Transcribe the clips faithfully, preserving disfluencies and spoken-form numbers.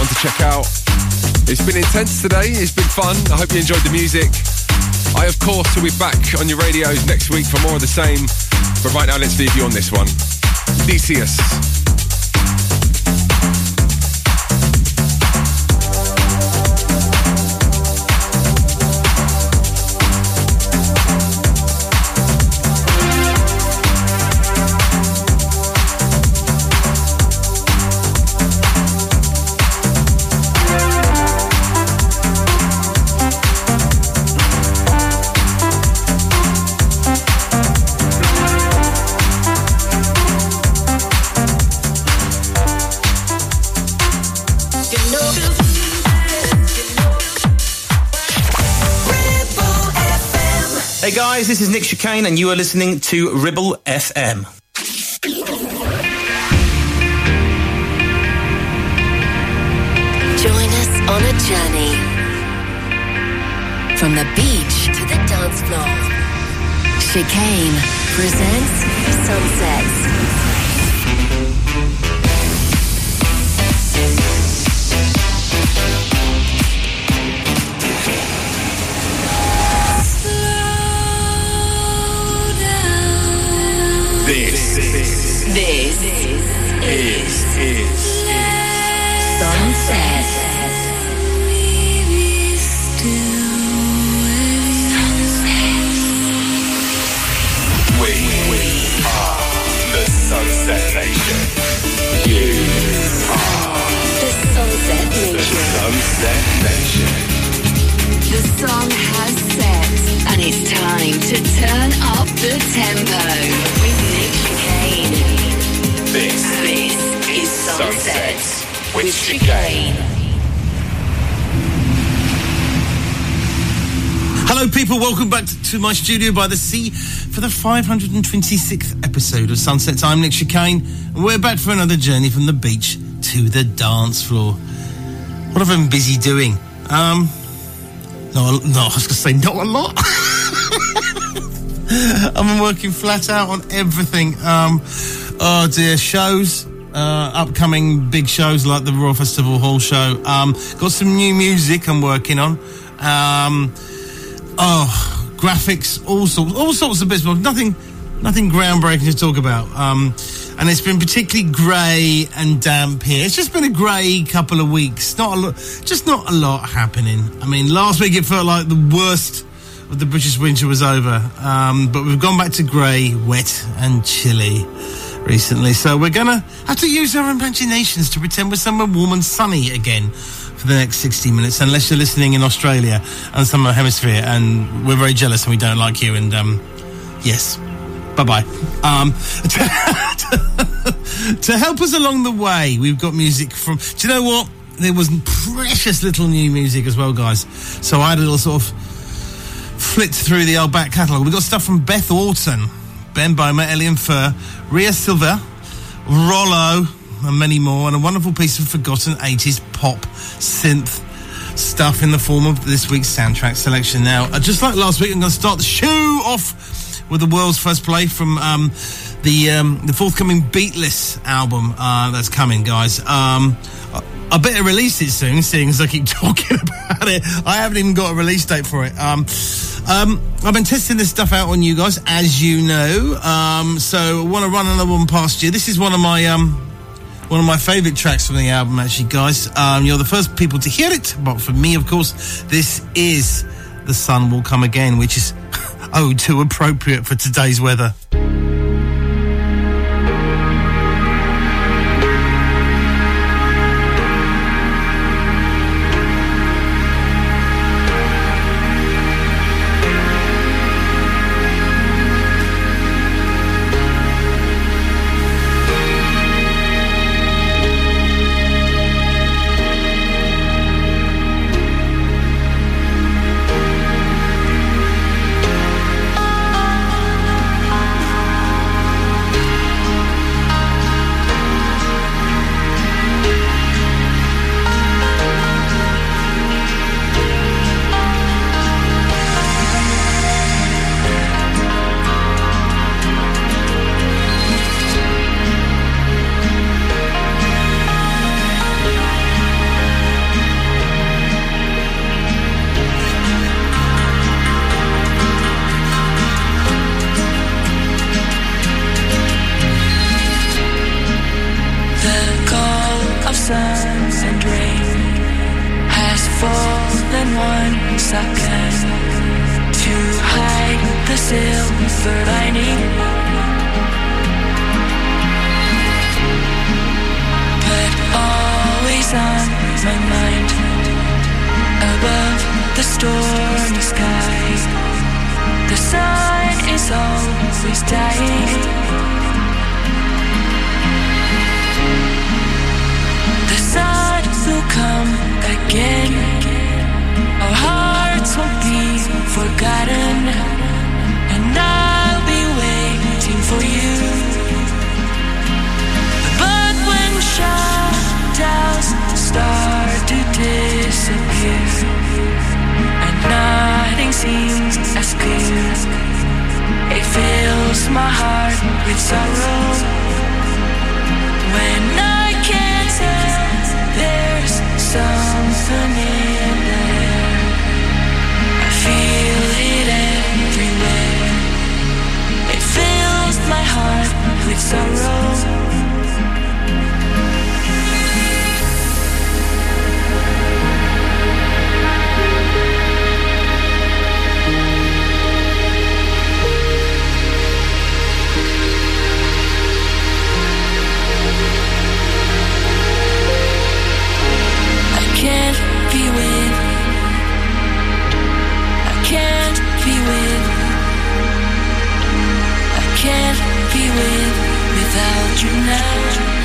to check out. It's been intense today, it's been fun, I hope you enjoyed the music. I, of course, will be back on your radios next week for more of the same, but right now let's leave you on this one. Decius. Hey guys, this is Nick Chicane and you are listening to Ribble F M. Join us on a journey from the beach to the dance floor. Chicane presents Sunsets. This, this, This is, is, is, Sunset. We, we are the Sunset Nation. You are The Sunset the Nation. Sunset Nation. The sun has set, and it's time to turn up the tempo with Nick Chicane. This, This is Sunset, Sunset with with Chicane. Hello people, welcome back to my studio by the sea for the five hundred twenty-sixth episode of Sunsets. I'm Nick Chicane and we're back for another journey from the beach to the dance floor. What have I been busy doing? Um, no, no, I was going to say not a lot. I've been working flat out on everything. Um, oh dear, shows, uh, upcoming big shows like the Royal Festival Hall show. Um, got some new music I'm working on. Um, oh, graphics, all sorts, all sorts of bits, but nothing, nothing groundbreaking to talk about. Um, and it's been particularly grey and damp here. It's just been a grey couple of weeks. Not a lot, just not a lot happening. I mean, last week it felt like the worst of the British winter was over. Um, but we've gone back to grey, wet and chilly recently. So we're going to have to use our imaginations to pretend we're somewhere warm and sunny again for the next sixty minutes, unless you're listening in Australia and Southern Hemisphere, and we're very jealous and we don't like you, and um, yes, bye-bye. Um, to, to help us along the way, we've got music from, do you know what? There was precious little new music as well, guys. So I had a little sort of flicked through the old back catalogue. We've got stuff from Beth Orton, Ben Boma, Elian Fur, Ria Silva, Rollo, and many more, and a wonderful piece of forgotten eighties pop synth stuff in the form of this week's soundtrack selection. Now, uh, just like last week, I'm going to start the show off with the world's first play from um, the um, the forthcoming Beatless album uh, that's coming, guys. Um, I, I better release it soon, seeing as I keep talking about it. I haven't even got a release date for it. Um, um, I've been testing this stuff out on you guys, as you know. Um, so I want to run another one past you. This is one of my um, one of my favourite tracks from the album, actually, guys. Um, you're the first people to hear it, but for me, of course, this is The Sun Will Come Again, which is oh too appropriate for today's weather. and rain has fallen one second to hide the silver lining. But always on my mind, above the stormy sky, the sun is always dying. The sun will come again. Our hearts won't be forgotten, and I'll be waiting for you. But when shadows start to disappear and nothing seems as clear, it fills my heart with sorrow. When I can't tell, there's something in the air. I feel it everywhere. It fills my heart with sorrow. Without you now,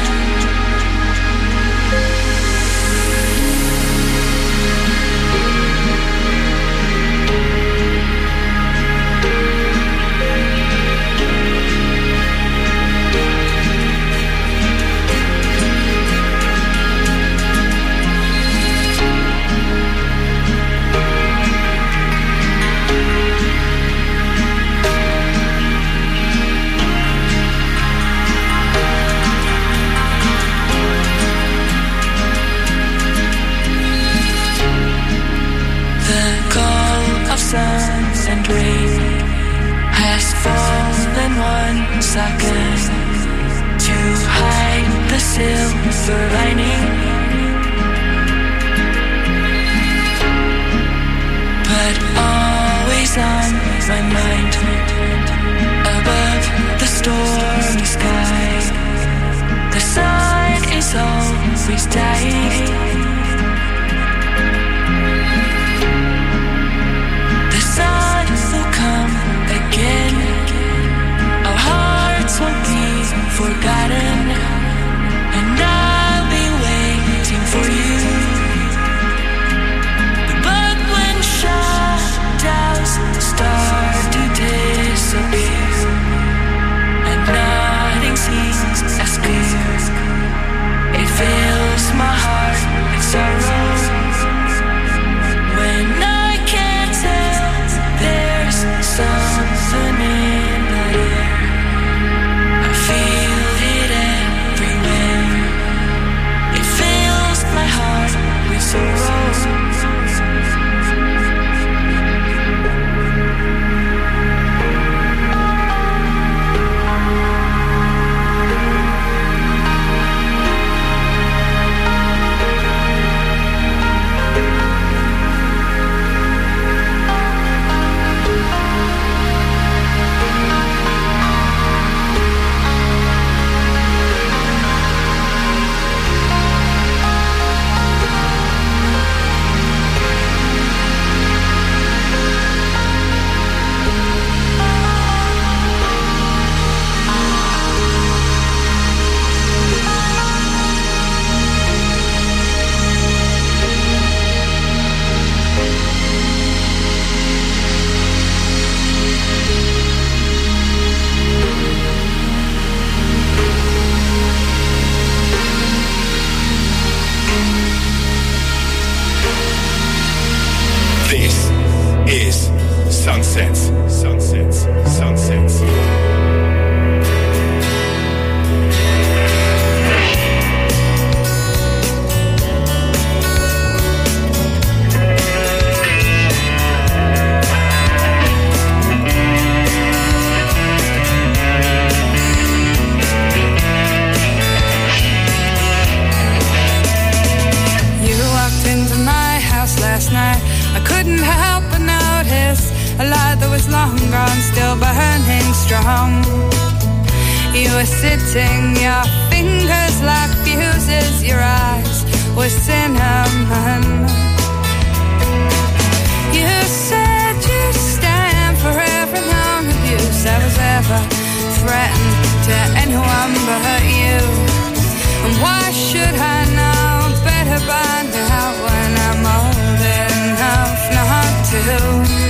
sun and rain has fallen one second to hide the silver lining. But always on my mind, above the stormy sky, the sun is always dying. Sun will come again. Our hearts won't be forgotten, and I'll be waiting for you. But when shadows start to disappear and nothing seems as clear, it fills my heart with sorrow. When I can't tell, there's something in the air. I feel it everywhere. It fills my heart with sorrow. Sunsets, sunsets, sunsets. I couldn't help but notice a light that was long gone, still burning strong. You were sitting, your fingers like fuses, your eyes were cinnamon. You said you'd stand for every known abuse that was ever threatened to anyone but you. And why should I know better by now when I'm old enough not to?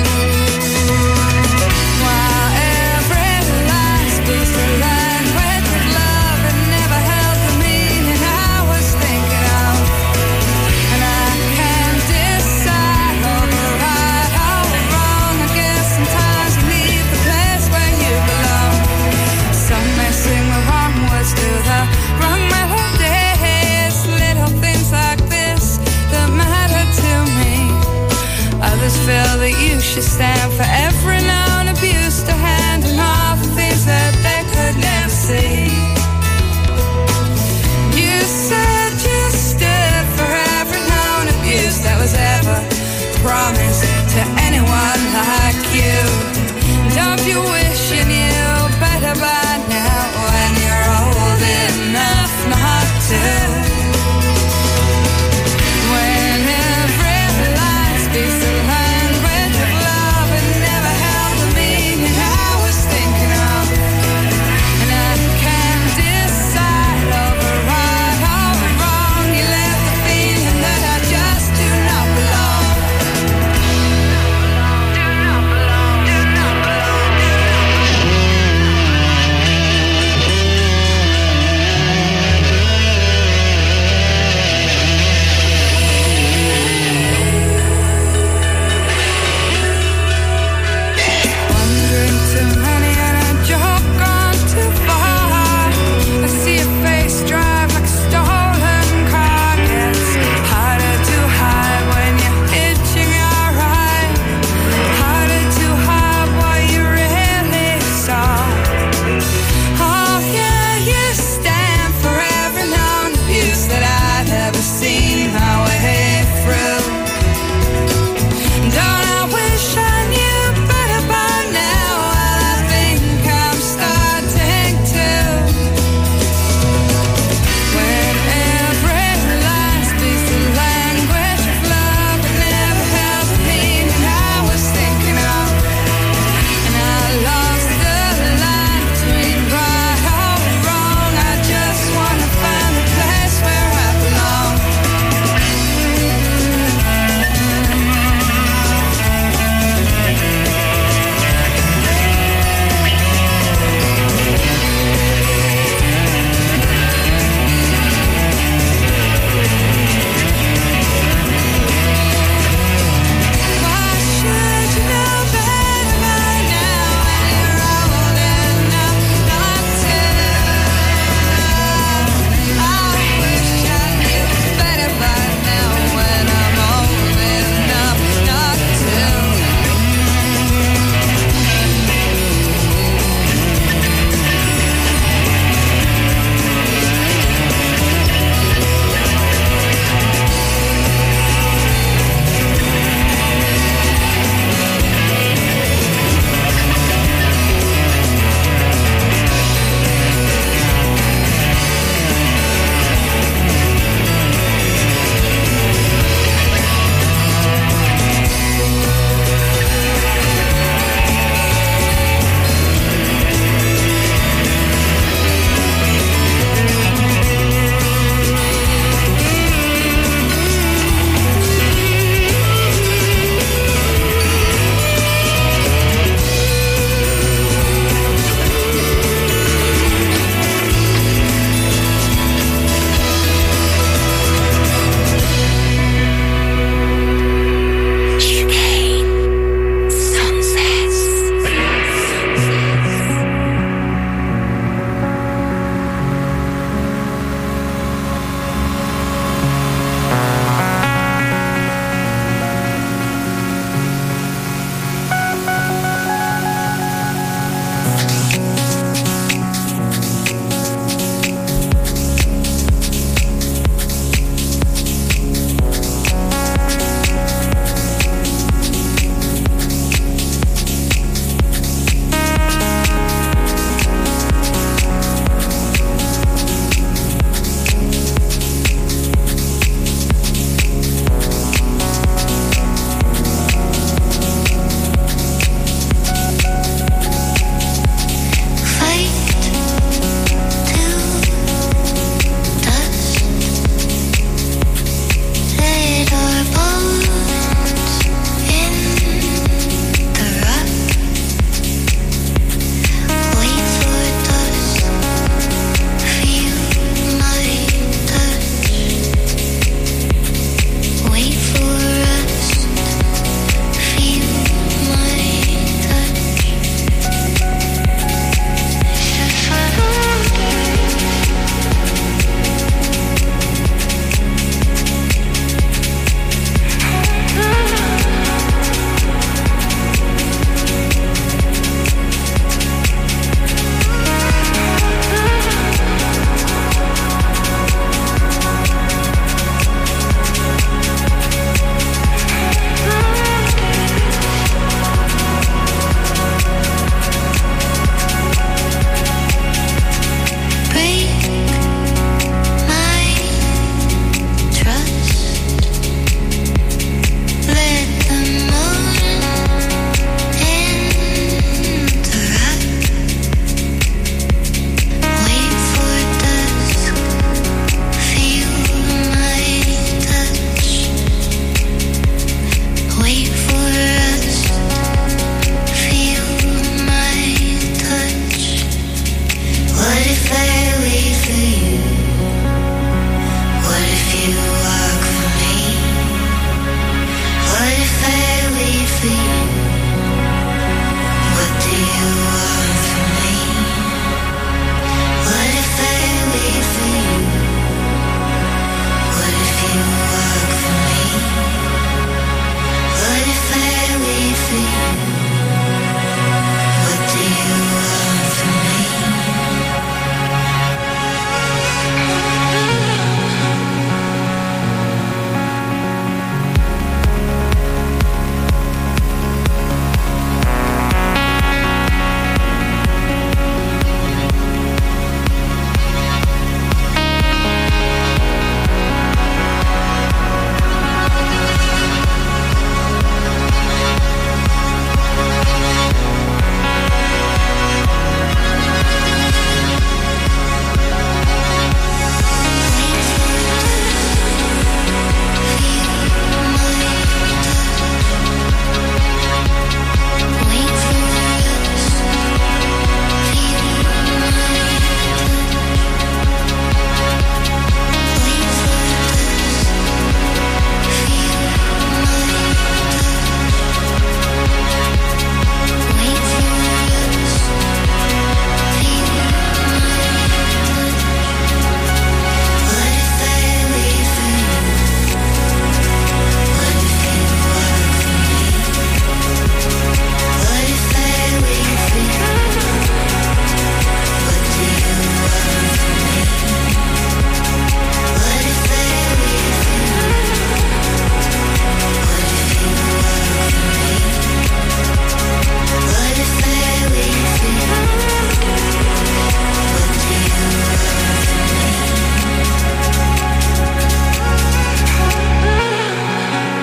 While every lie speaks the language of love, it never held the meaning I was thinking of. And I can't decide over right or wrong. I guess sometimes you leave the place where you belong. Some may sing the wrong words to the wrong melodies. Little things like this that matter to me. Others feel that you should stand for every known abuse to hand and all the things that they could never see. You said you stood for every known abuse that was ever promised to anyone like you. Don't you wish you knew better by now when you're old enough not to? When every lie speaks the language of love, it never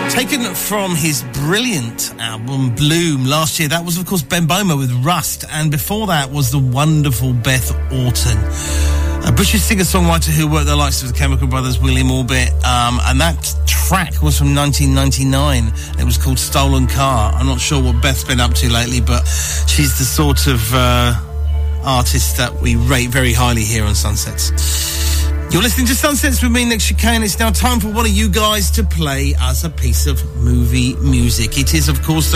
Taken from his brilliant album Bloom last year, that was of course Ben Boma with Rust, and before that was the wonderful Beth Orton, a British singer-songwriter who worked the likes of the Chemical Brothers, William Orbit, um, and that track was from nineteen ninety-nine. It was called Stolen Car. I'm not sure what Beth's been up to lately, but she's the sort of uh, artist that we rate very highly here on Sunsets. You're listening to Sunsets with me, Nick Chicane. It's now time for one of you guys to play us a piece of movie music. It is, of course, the...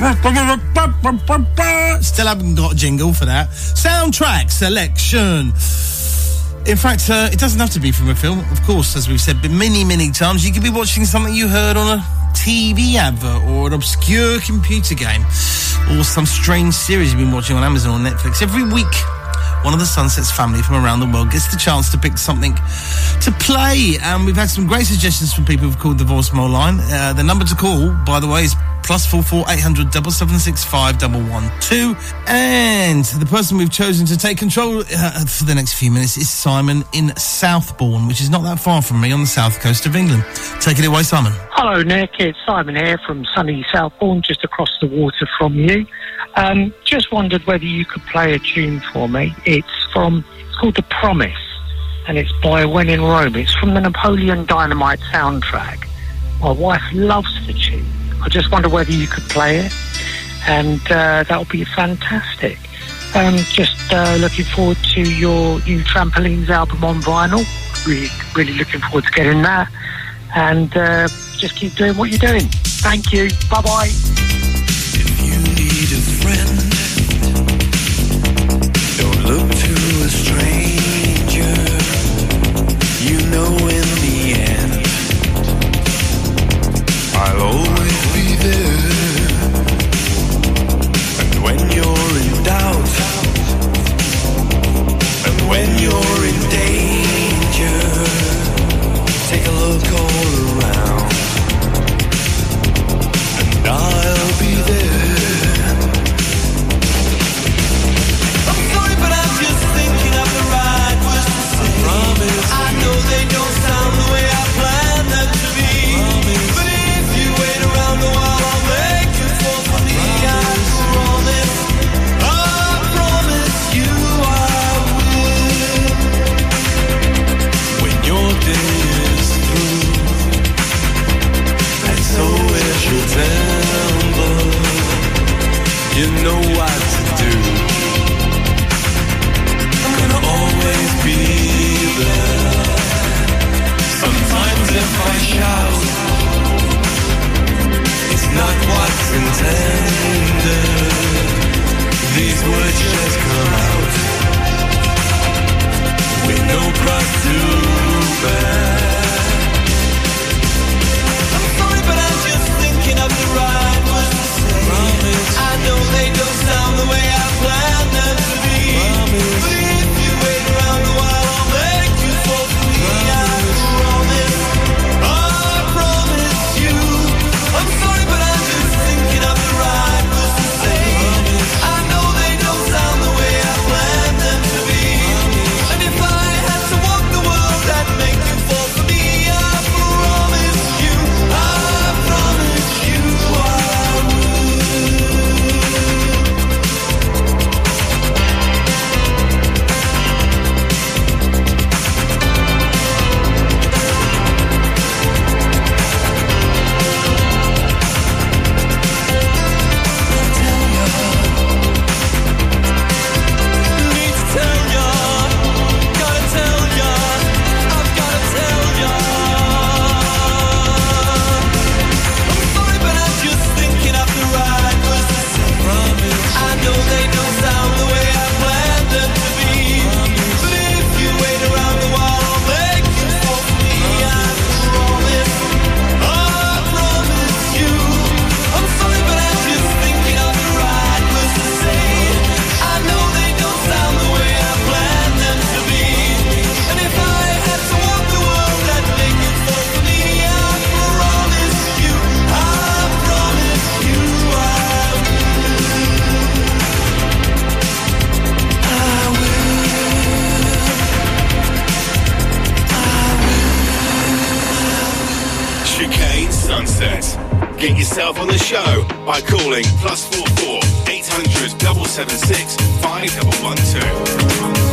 Still haven't got a jingle for that. Soundtrack selection. In fact, uh, it doesn't have to be from a film. Of course, as we've said many, many times, you could be watching something you heard on a T V advert or an obscure computer game or some strange series you've been watching on Amazon or Netflix. Every week, one of the Sunsets family from around the world gets the chance to pick something to play. And we've had some great suggestions from people who've called the voicemail line. Uh, the number to call, by the way, is plus four four eight hundred seven seven six five one one two. And the person we've chosen to take control uh, for the next few minutes is Simon in Southbourne, which is not that far from me on the south coast of England. Take it away, Simon. Hello, Nick. It's Simon here from sunny Southbourne, just across the water from you. Um, just wondered whether you could play a tune for me. It's from, it's called The Promise, and it's by When in Rome. It's from the Napoleon Dynamite soundtrack. My wife loves the tune. I just wonder whether you could play it, and uh, that would be fantastic. Um, just uh, looking forward to your new Trampolines album on vinyl. Really, really looking forward to getting that, and uh, just keep doing what you're doing. Thank you. Bye-bye. You need a friend. Don't look to a stranger. You know in the end I'll always be there. And when you're in doubt, and when you're in danger, take a look all around, and I'll be there. I'm sorry, but I'm just thinking of the ride. Chicane Sunset. Get yourself on the show by calling plus four four eight hundred seven seven six five one one two.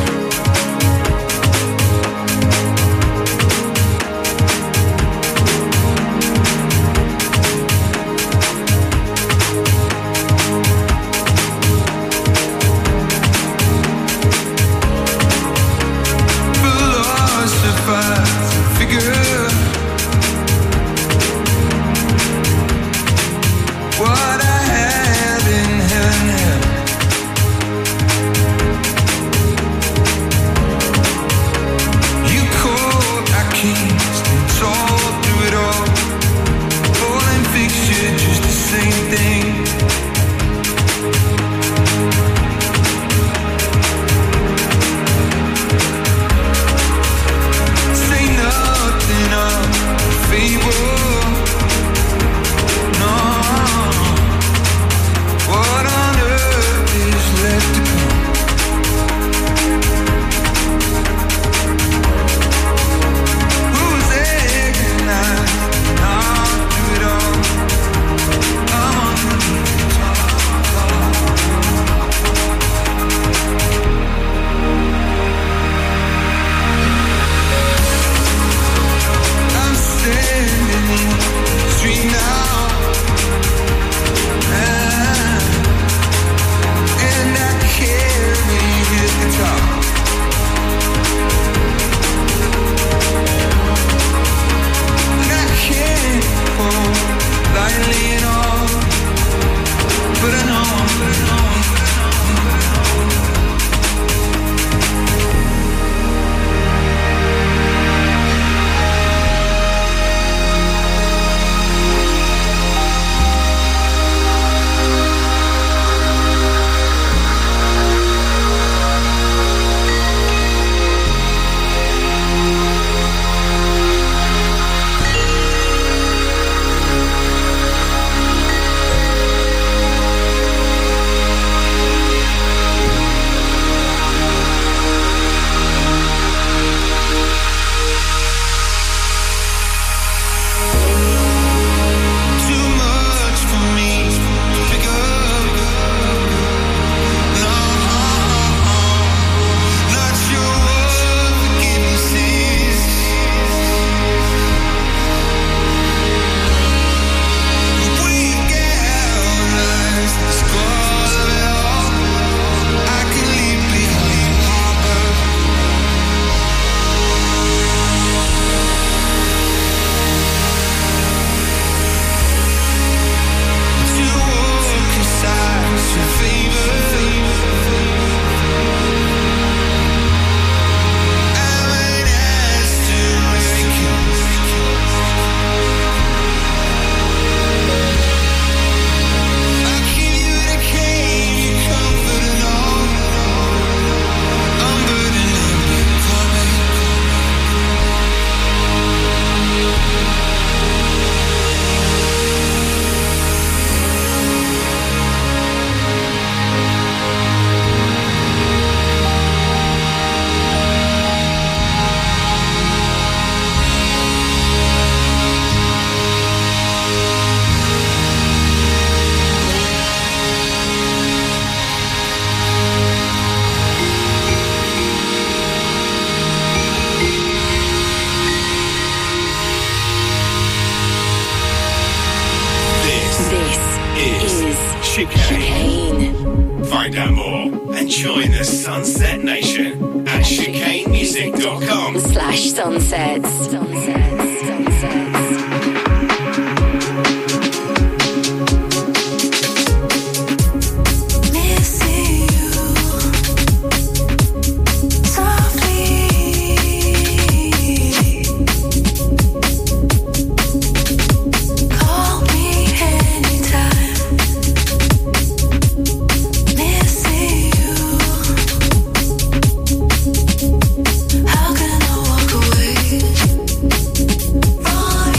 Chicane. Find out more and join the Sunset Nation at chicane music dot com slash sunsets. Sunsets. Sunsets. How can I walk away?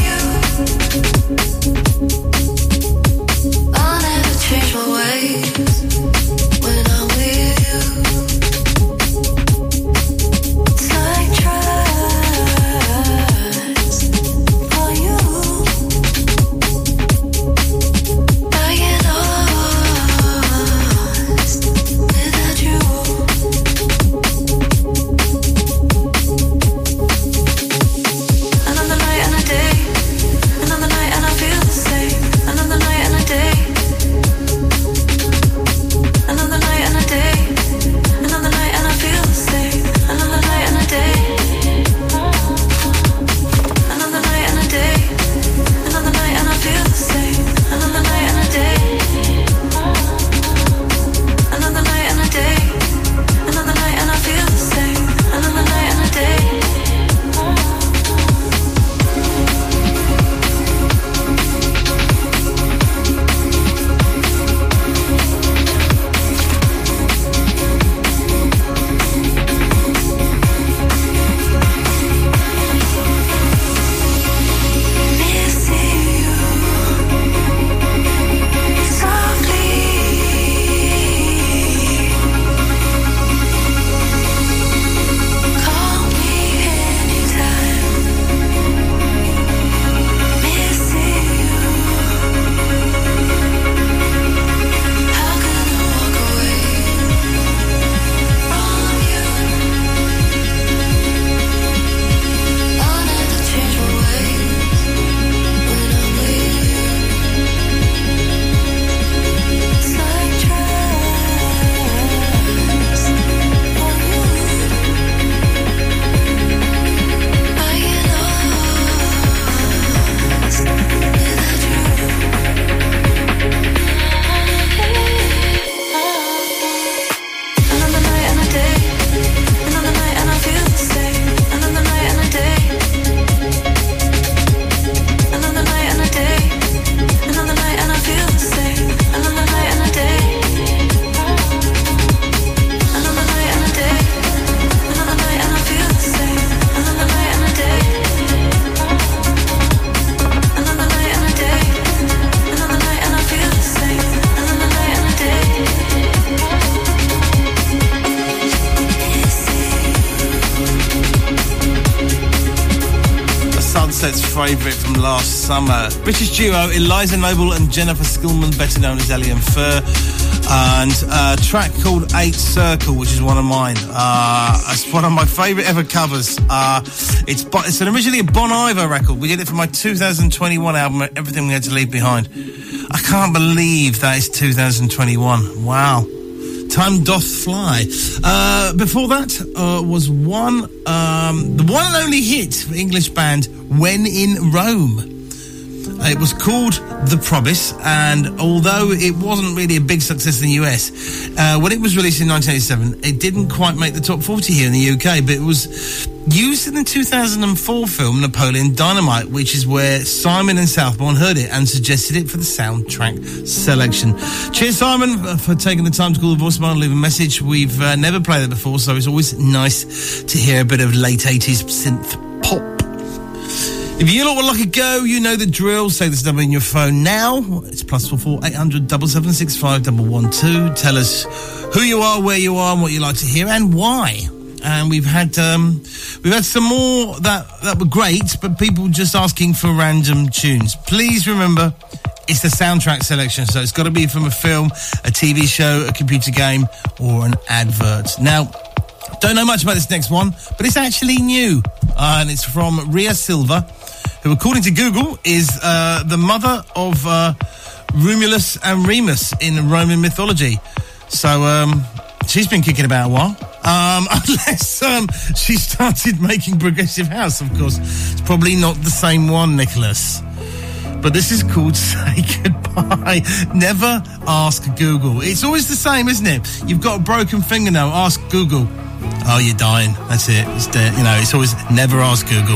favourite from last summer. British duo Eliza Noble and Jennifer Skillman, better known as Ellie and Fur, and a track called Eight Circle, which is one of mine. Uh, it's one of my favourite ever covers. Uh, it's it's an originally a Bon Iver record. We did it for my two thousand twenty-one album, Everything We Had to Leave Behind. I can't believe that is two thousand twenty-one. Wow. Time doth fly. Uh, before that uh, was one, um, the one and only hit for English band When in Rome. It was called The Promise, and although it wasn't really a big success in the U S, uh, when it was released in nineteen eighty-seven, it didn't quite make the top forty here in the U K, but it was used in the two thousand four film Napoleon Dynamite, which is where Simon and Southbourne heard it and suggested it for the soundtrack selection. Cheers, Simon, for taking the time to call the voicemail and leave a message. We've uh, never played it before, so it's always nice to hear a bit of late eighties synth pop. If you lot would like a go, you know the drill. Save this number in your phone now. It's plus four four eight hundred seven seven six five one one two. Tell us who you are, where you are, and what you like to hear, and why. And we've had um, we've had some more that that were great, but people just asking for random tunes. Please remember, it's the soundtrack selection, so it's got to be from a film, a T V show, a computer game, or an advert. Now, don't know much about this next one, but it's actually new, uh, and it's from Rhea Silva, who, according to Google, is uh, the mother of uh, Romulus and Remus in Roman mythology. So um, she's been kicking about a while. Um, unless um, she started making progressive house, of course. It's probably not the same one, Nicholas. But this is called Say Goodbye. Never ask Google. It's always the same, isn't it? You've got a broken fingernail, ask Google. Oh, you're dying. That's it. It's dead. You know, it's always never ask Google.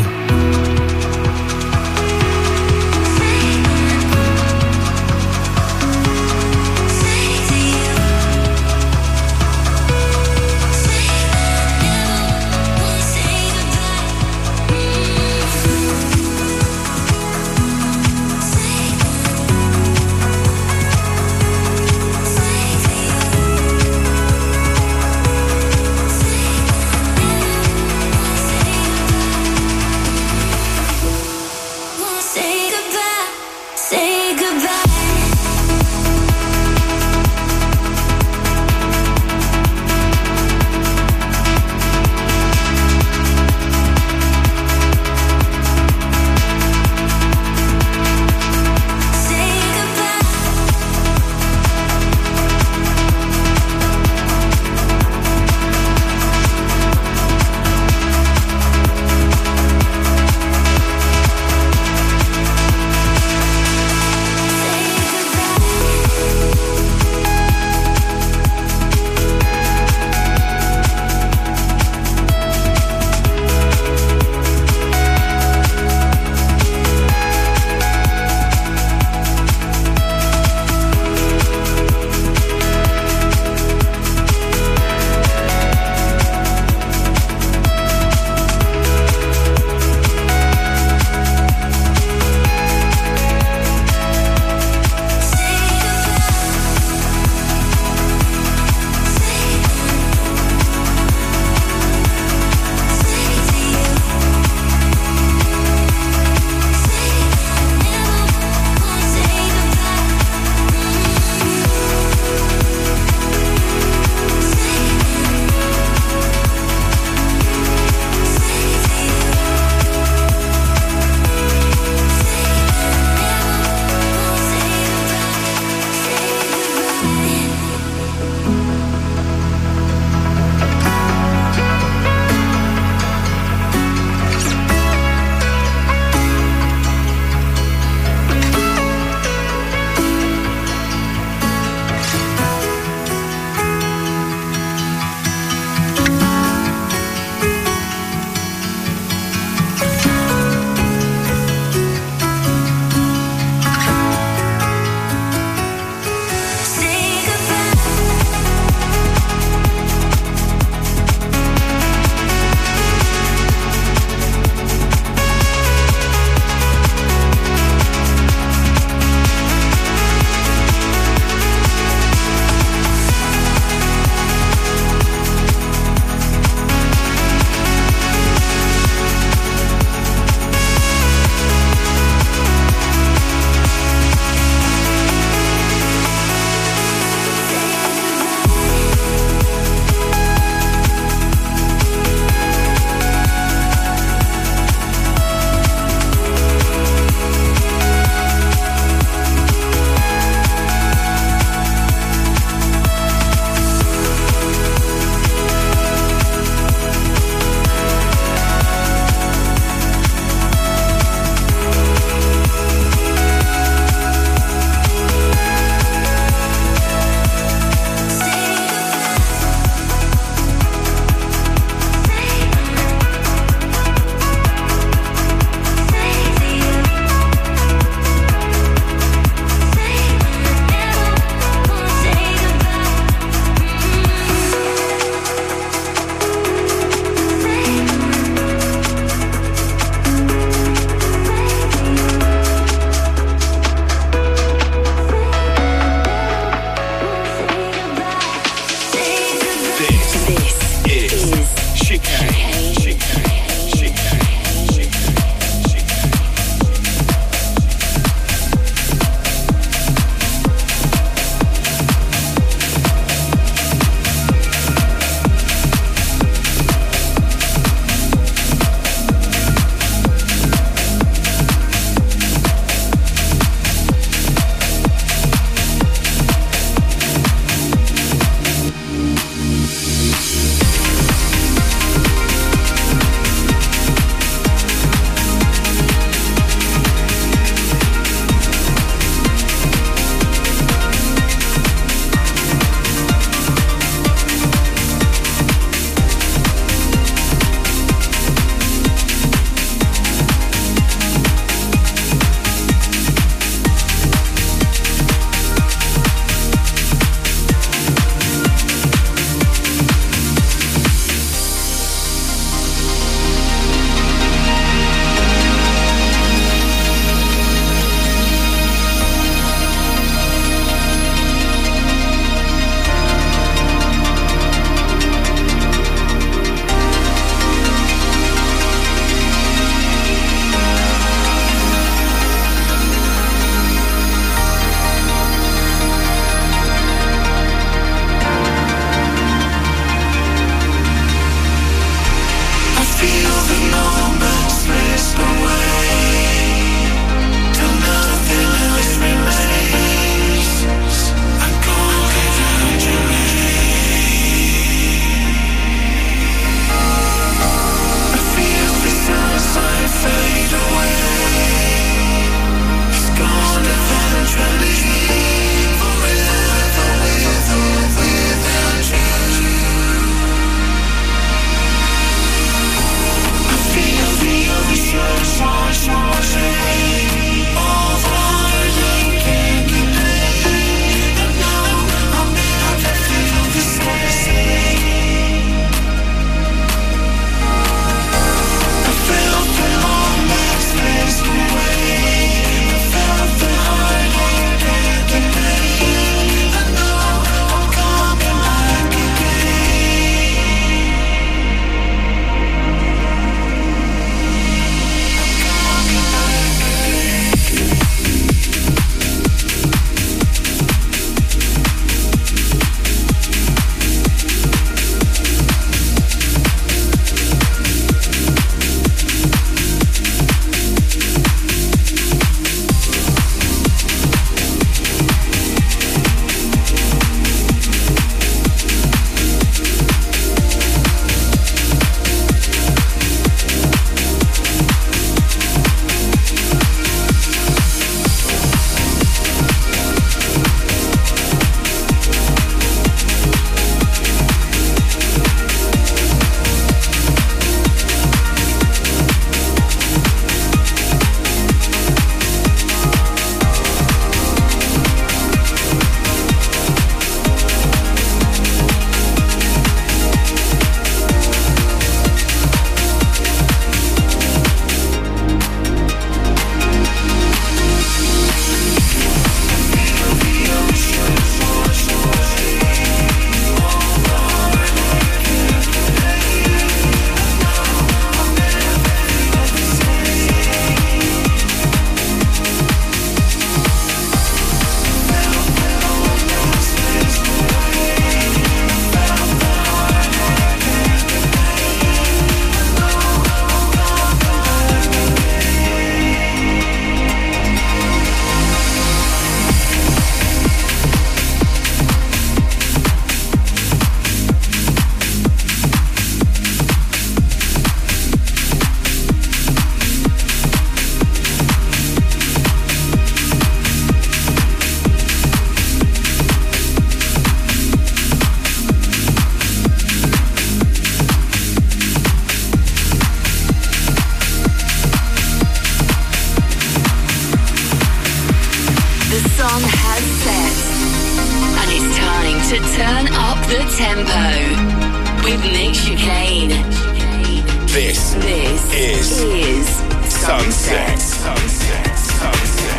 The song has set, and it's time to turn up the tempo with Nick Chicane. This, This is, is Sunset. Sunset. Sunset.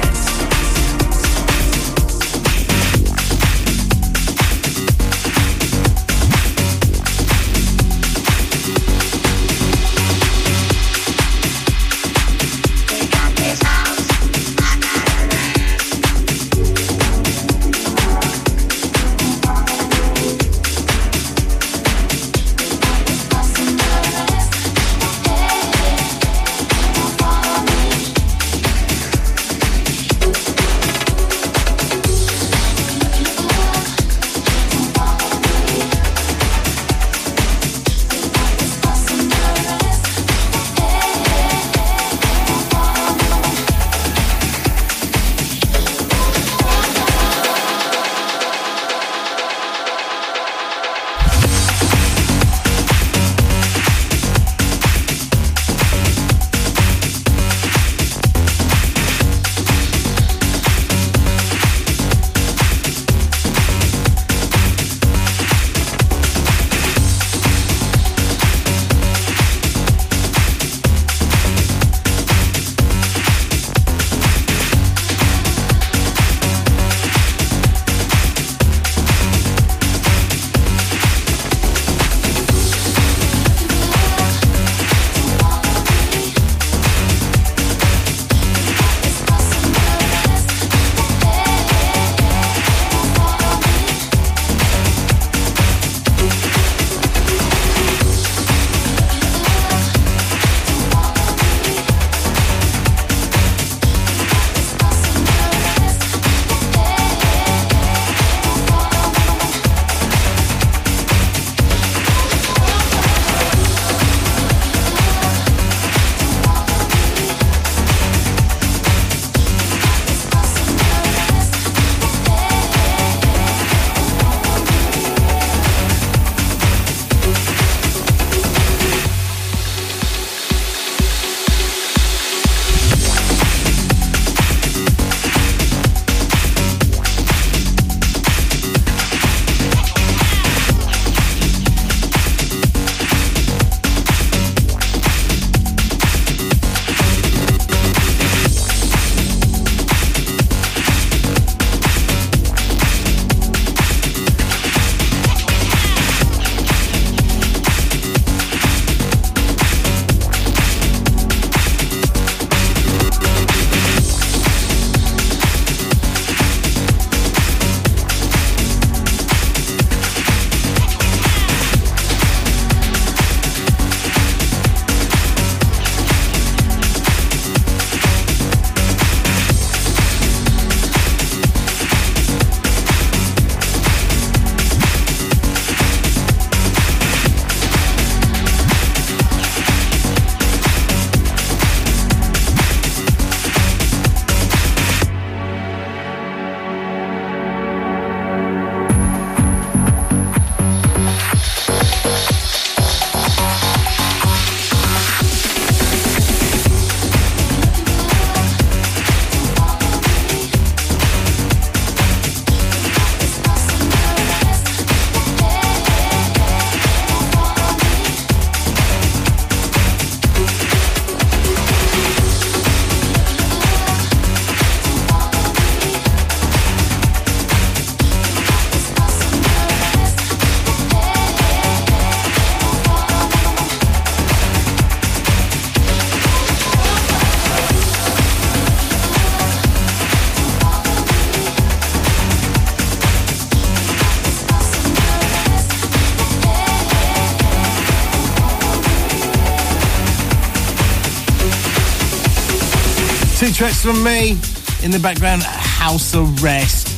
Two tracks from me in the background, House Arrest.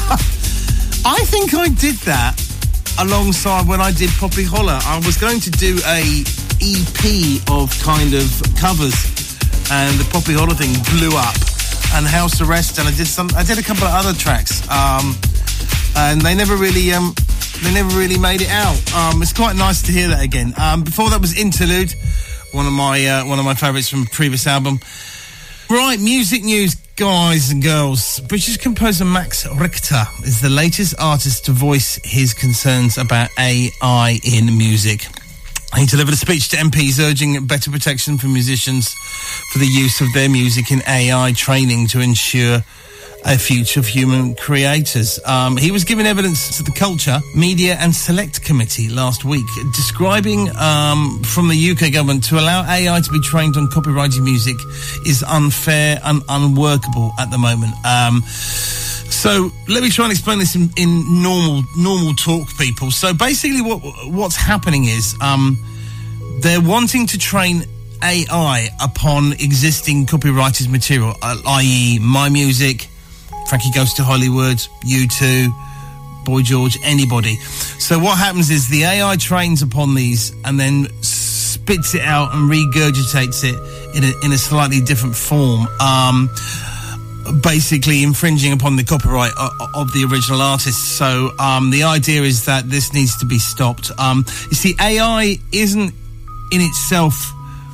I think I did that alongside when I did Poppy Holler. I was going to do a E P of kind of covers, and the Poppy Holler thing blew up, and House Arrest, and I did some. I did a couple of other tracks, um, and they never really, um, they never really made it out. Um, it's quite nice to hear that again. Um, before that was Interlude, one of my uh, one of my favourites from a previous album. Right, music news. guys and girls, British composer Max Richter is the latest artist to voice his concerns about A I in music. He delivered a speech to M Ps urging better protection for musicians for the use of their music in A I training to ensure a future of human creators. Um, he was given evidence to the Culture, Media and Select Committee last week, describing um, from the U K government to allow A I to be trained on copyrighted music is unfair and unworkable at the moment. Um, so let me try and explain this in, in normal normal talk, people. So basically what what's happening is um, they're wanting to train A I upon existing copyrighted material, uh, that is my music, Frankie Goes to Hollywood, U two, Boy George, anybody. So what happens is the A I trains upon these and then spits it out and regurgitates it in a, in a slightly different form, um, basically infringing upon the copyright of, of the original artist. So um, the idea is that this needs to be stopped. Um, you see, A I isn't in itself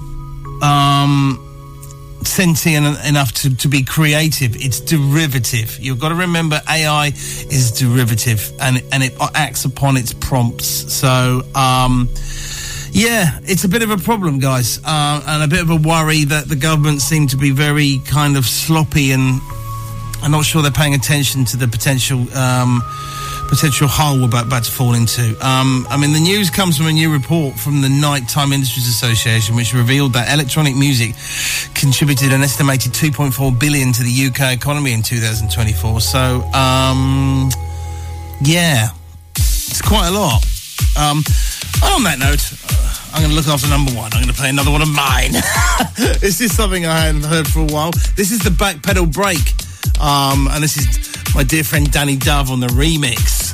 um, sentient enough to, to be creative. It's derivative. You've got to remember A I is derivative and, and it acts upon its prompts. So, um, yeah, it's a bit of a problem, guys, uh, and a bit of a worry that the government seem to be very kind of sloppy and I'm not sure they're paying attention to the potential um, potential hole we're about, about to fall into. Um, I mean, the news comes from a new report from the Nighttime Industries Association, which revealed that electronic music contributed an estimated two point four billion dollars to the U K economy in two thousand twenty-four. So, um, yeah, it's quite a lot. Um, and on that note, uh, I'm going to look after number one. I'm going to play another one of mine. This is something I hadn't heard for a while. This is the Backpedal Break. Um, and this is my dear friend Danny Dove on the remix.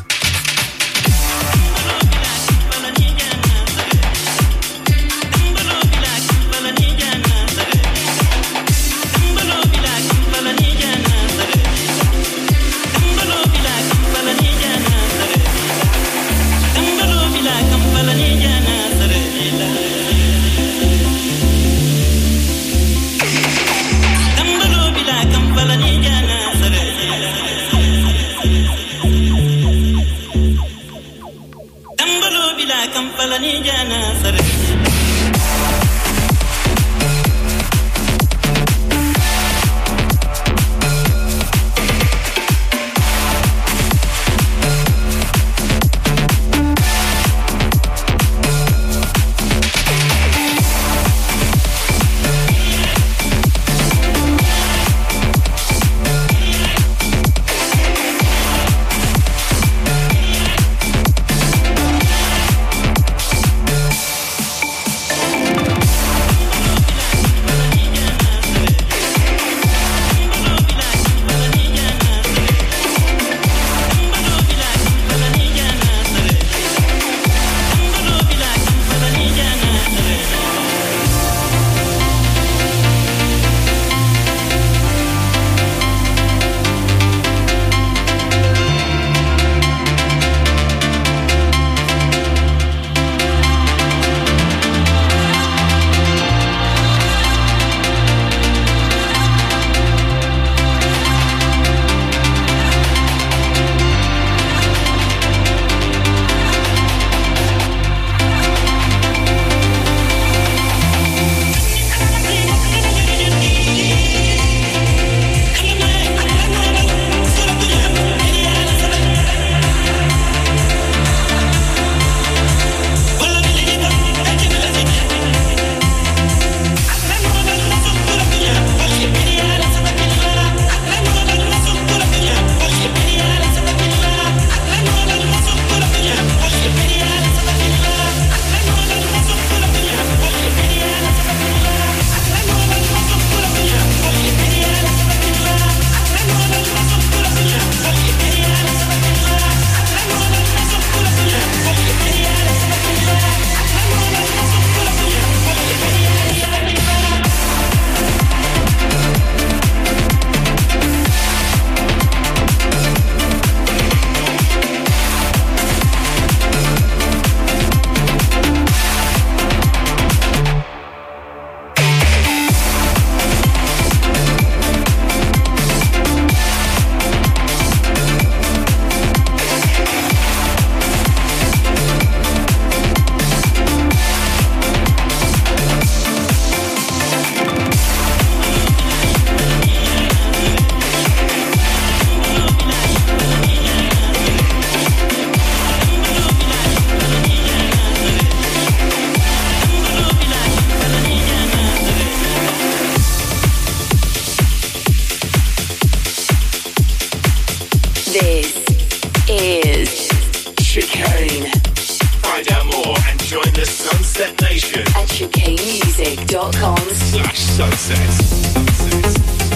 This is Chicane. Find out more and join the Sunset Nation at chicane music dot com slash sunset. Sunset.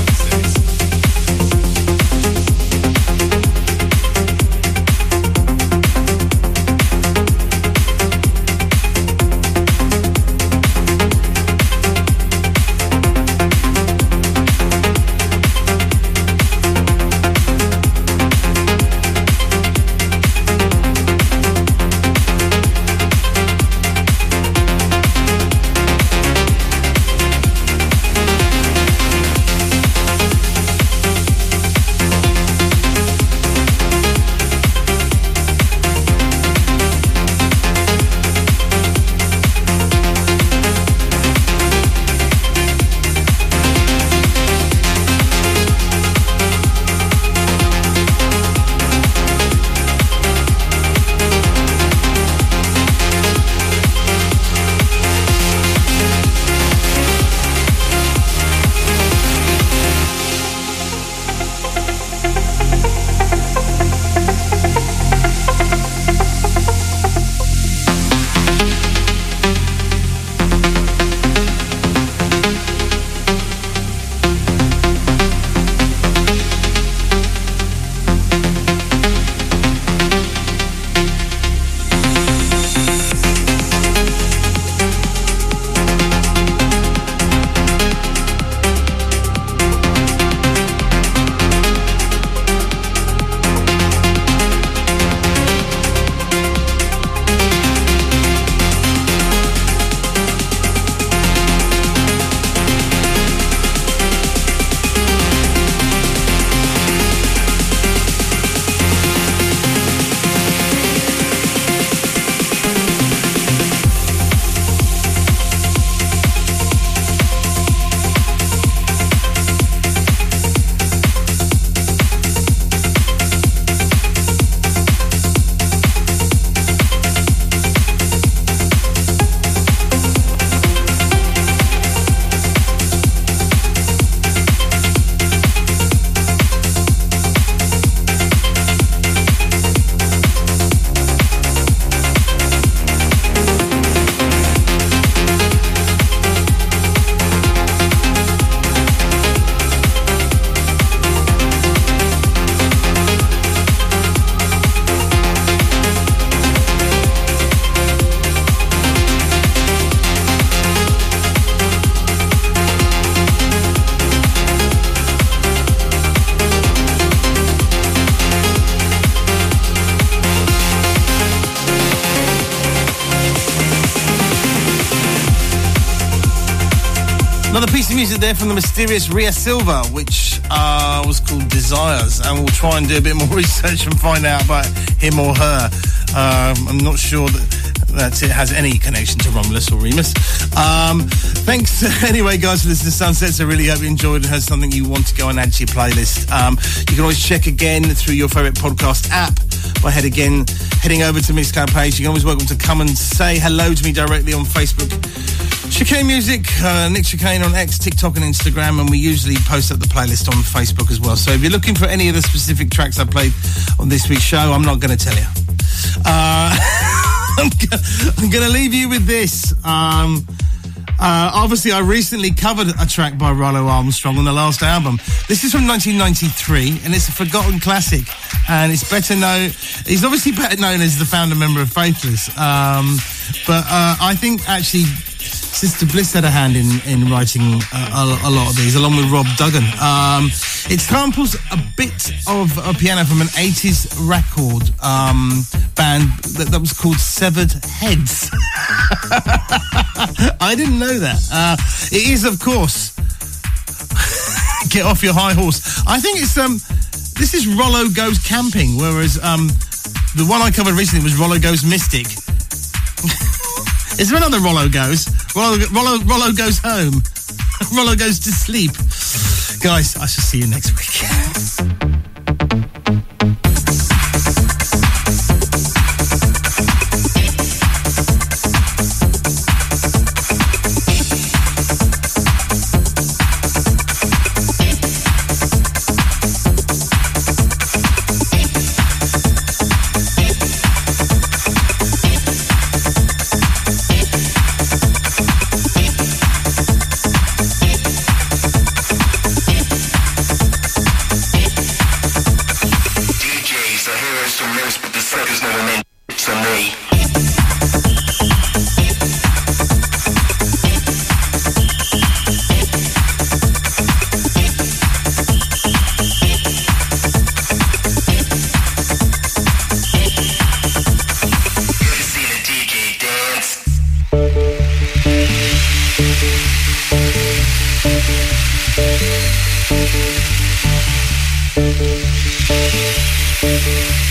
Another piece of music there from the mysterious Ria Silva, which uh, was called Desires, and we'll try and do a bit more research and find out about him or her. Um, I'm not sure that, that it has any connection to Romulus or Remus. Um, thanks anyway, guys, for listening to Sunsets. I really hope you enjoyed and has something you want to go and add to your playlist. Um, you can always check again through your favourite podcast app by head again, heading over to Mixcloud page. You're always welcome to come and say hello to me directly on Facebook. Chicane Music, uh, Nick Chicane on X, TikTok and Instagram, and we usually post up the playlist on Facebook as well. So if you're looking for any of the specific tracks I played on this week's show, I'm not going to tell you. Uh, I'm going to leave you with this. Um, uh, obviously, I recently covered a track by Rollo Armstrong on the last album. This is from nineteen ninety-three, and it's a forgotten classic. And it's better known, he's obviously better known as the founder member of Faithless. Um, but uh, I think actually Sister Bliss had a hand in, in writing uh, a, a lot of these, along with Rob Duggan. Um, it samples a bit of a piano from an eighties record um, band that, that was called Severed Heads. I didn't know that. Uh, it is, of course, Get Off Your High Horse. I think it's... um. This is Rollo Goes Camping, whereas um, the one I covered recently was Rollo Goes Mystic. Is there another Rollo Goes? Rollo, Rollo, Rollo Goes Home. Rollo Goes to Sleep. Guys, I shall see you next week. Thank